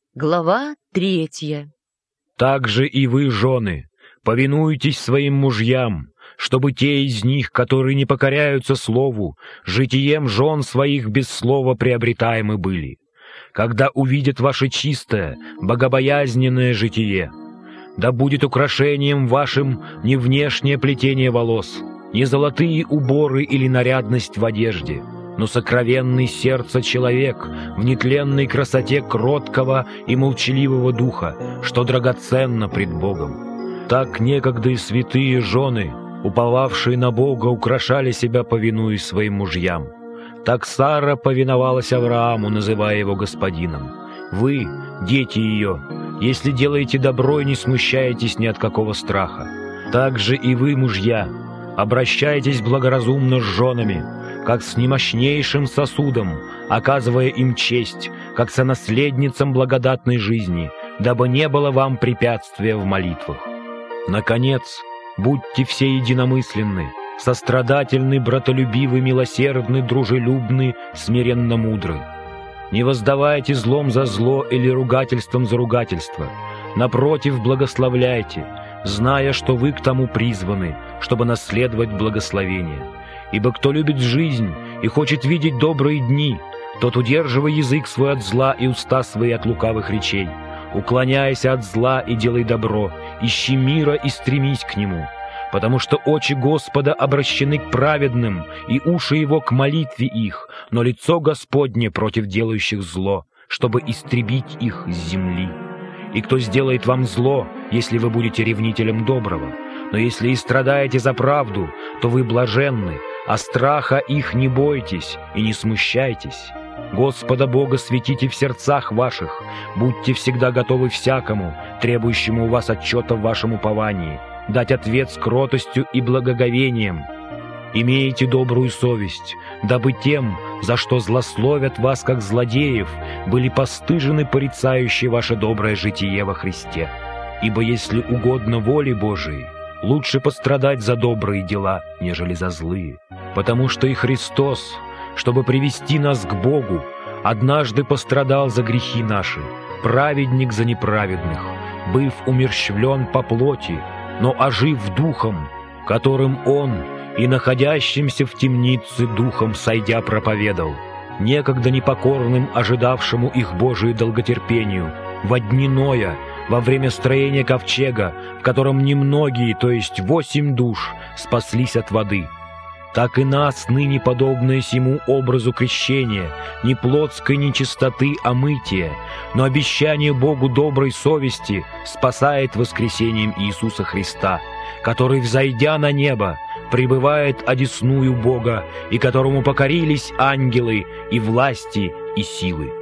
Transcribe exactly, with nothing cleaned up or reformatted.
Глава третья. «Также и вы, жены, повинуйтесь своим мужьям, чтобы те из них, которые не покоряются слову, житием жен своих без слова приобретаемы были, когда увидят ваше чистое, богобоязненное житие. Да будет украшением вашим не внешнее плетение волос, не золотые уборы или нарядность в одежде, но сокровенный сердца человек в нетленной красоте кроткого и молчаливого духа, что драгоценно пред Богом. Так некогда и святые жены, уповавшие на Бога, украшали себя, повинуясь своим мужьям. Так Сара повиновалась Аврааму, называя его господином. Вы, дети ее, если делаете добро и не смущаетесь ни от какого страха. Так же и вы, мужья, обращайтесь благоразумно с женами, как с немощнейшим сосудом, оказывая им честь, как сонаследницам благодатной жизни, дабы не было вам препятствия в молитвах. Наконец, будьте все единомысленны, сострадательны, братолюбивы, милосердны, дружелюбны, смиренно мудры. Не воздавайте злом за зло или ругательством за ругательство. Напротив, благословляйте, зная, что вы к тому призваны, чтобы наследовать благословение. Ибо кто любит жизнь и хочет видеть добрые дни, тот удерживай язык свой от зла и уста свои от лукавых речей. Уклоняйся от зла и делай добро, ищи мира и стремись к нему. Потому что очи Господа обращены к праведным, и уши его к молитве их, но лицо Господне против делающих зло, чтобы истребить их с земли. И кто сделает вам зло, если вы будете ревнителем доброго? Но если и страдаете за правду, то вы блаженны, а страха их не бойтесь и не смущайтесь. Господа Бога светите в сердцах ваших, будьте всегда готовы всякому, требующему у вас отчета в вашем уповании, дать ответ с кротостью и благоговением. Имейте добрую совесть, дабы тем, за что злословят вас как злодеев, были постыжены порицающие ваше доброе житие во Христе. Ибо если угодно воле Божией, лучше пострадать за добрые дела, нежели за злые. Потому что и Христос, чтобы привести нас к Богу, однажды пострадал за грехи наши, праведник за неправедных, быв умерщвлен по плоти, но ожив духом, которым Он и находящимся в темнице духом сойдя проповедал, некогда непокорным ожидавшему их Божию долготерпению, во дни Ноя, во время строения ковчега, в котором немногие, то есть восемь душ, спаслись от воды. Так и нас, ныне подобное сему образу крещения, не плотской нечистоты, а мытия, но обещание Богу доброй совести спасает воскресением Иисуса Христа, который, взойдя на небо, пребывает одесную Бога, и которому покорились ангелы и власти и силы.